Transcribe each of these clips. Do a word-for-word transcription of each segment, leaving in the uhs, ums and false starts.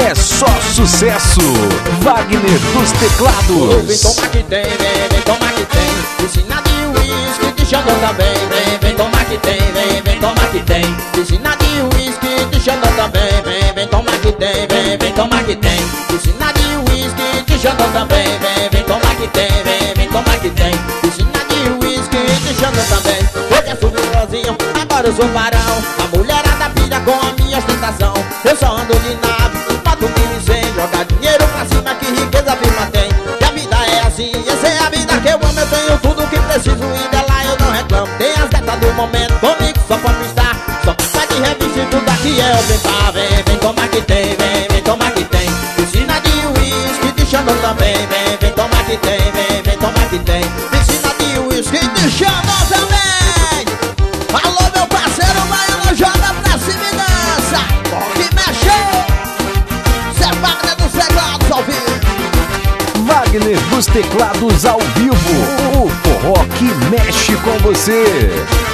é só sucesso. Wagner dos Teclados. Vem tomar que tem, vem, vem tomar que tem. Piscina de uísque, de xandão também. Vem, vem tomar que tem, vem, vem tomar que tem. Piscina de uísque, de xandão também. Vem, vem tomar que tem, vem, vem tomar que tem. Piscina de uísque, de xandão também. Vem, vem tomar que tem, vem, vem tomar que tem. Piscina de uísque, de xandão também. Hoje é sozinho, agora eu sou varão. A mulherada pira com a minha ostentação. Eu só ando de nave, mato mil e cem. Joga dinheiro pra cima que riqueza firma tem. E a vida é assim, essa é a vida que eu amo. Eu tenho tudo que preciso e dela eu não reclamo. Tem as gatas do momento, comigo só pode estar. Só passa de revista e tudo aqui é open bar. Vem, vem tomar que tem, vem, vem tomar que tem. Piscina de uísque, de xandão também. Vem, vem tomar que tem, vem, vem tomar que tem. Piscina de uísque, de xandão também. Alô, meu parceiro, Baiano, joga pra cima e dança. Que mexeu, Zé Wagner dos Teclados ao vivo. Wagner dos Teclados ao vivo. O forró que mexe com você.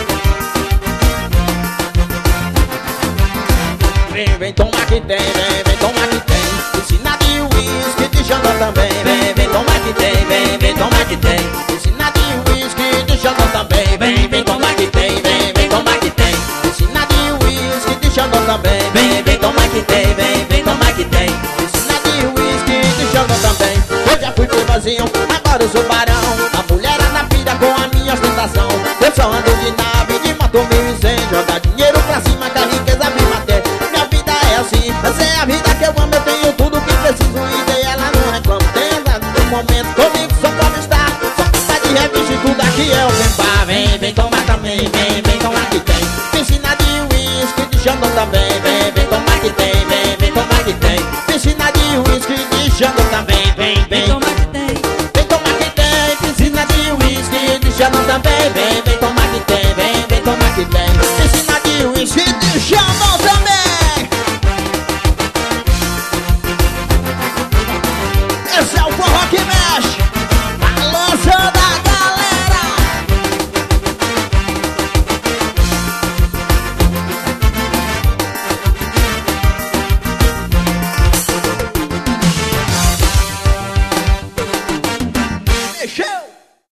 Vem, vem tomar que tem, vem, vem tomar que tem. Piscina de uísque, de xandão também. Vem, vem tomar que tem, vem, vem tomar que tem. Piscina de uísque, de xandão também. Vem, vem tomar que tem, vem, vem tomar que tem. Piscina de uísque, de xandão também. Vem, vem tomar que tem, vem, vem tomar que tem. Piscina de uísque, de xandão também. Eu já fui pro vazio, agora eu sou barão. A mulher na pira com a minha ostentação. Eu só ando